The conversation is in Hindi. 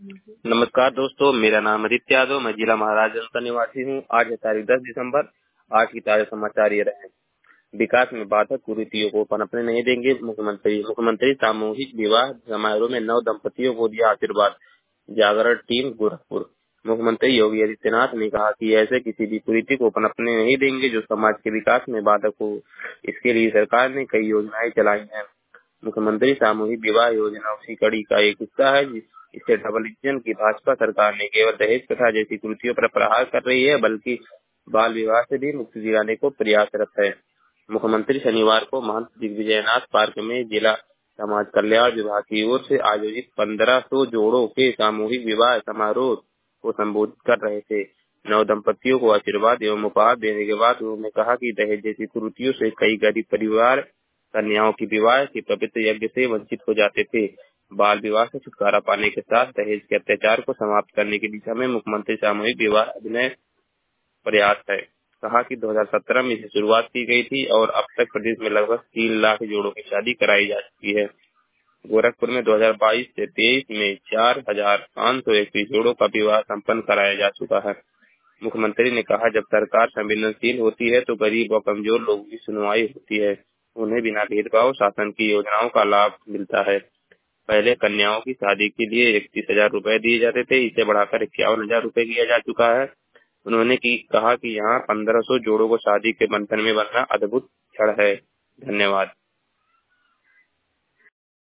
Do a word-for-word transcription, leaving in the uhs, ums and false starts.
नमस्कार दोस्तों, मेरा नाम आदित्य यादव, मैं जिला महाराजगंज का निवासी हूँ। आज है तारीख दस दिसंबर। आज की ताजा समाचार ये रहे। विकास में बाधक कुरीतियों को पनपने नहीं देंगे मुख्यमंत्री। मुख्यमंत्री सामूहिक विवाह समारोह में नव दंपतियों को दिया आशीर्वाद। जागरण टीम गोरखपुर। मुख्यमंत्री योगी आदित्यनाथ ने कहा कि ऐसे किसी भी कुरीति को पनपने नहीं देंगे जो समाज के विकास में बाधक हो। इसके लिए सरकार ने कई योजनाएं चलाई हैं। मुख्यमंत्री सामूहिक विवाह योजना उसी कड़ी का एक हिस्सा है। इससे डबल इंजन की भाजपा सरकार ने केवल दहेज प्रथा जैसी कुरीतियों पर प्रहार कर रही है, बल्कि बाल विवाह से भी मुक्ति दिलाने को प्रयासरत है। मुख्यमंत्री शनिवार को महंत दिग्विजयनाथ पार्क में जिला समाज कल्याण विभाग की ओर से आयोजित पंद्रह सौ जोड़ों के सामूहिक विवाह समारोह को संबोधित कर रहे थे। नव दंपतियों को आशीर्वाद एवं उपहार देने के बाद उन्होंने कहा कि दहेज जैसी कुरीतियों से कई गरीब परिवार कन्याओं की विवाह के पवित्र यज्ञ से वंचित हो जाते थे। बाल विवाह से छुटकारा पाने के साथ दहेज के अत्याचार को समाप्त करने की दिशा में मुख्यमंत्री सामूहिक विवाह अभिनय प्रयास है। कहा कि दो हज़ार सत्रह में इसे शुरुआत की गई थी और अब तक प्रदेश में लगभग तीन लाख जोड़ों की शादी कराई जा चुकी है। गोरखपुर में दो हज़ार बाईस से तेईस में चार हजार पाँच सौ इक्कीस जोड़ों का विवाह संपन्न कराया जा चुका है। मुख्यमंत्री ने कहा, जब सरकार संवेदनशील होती है तो गरीब और कमजोर लोगों की सुनवाई होती है। उन्हें बिना भेदभाव शासन की योजनाओं का लाभ मिलता है। पहले कन्याओं की शादी के लिए इकतीस हजार रूपए दिए जाते थे, इसे बढ़ाकर इक्यावन हजार रूपए किया जा चुका है। उन्होंने की कहा कि यहाँ पंद्रह सौ जोड़ों को शादी के बंधन में बंधना अद्भुत क्षण है। धन्यवाद।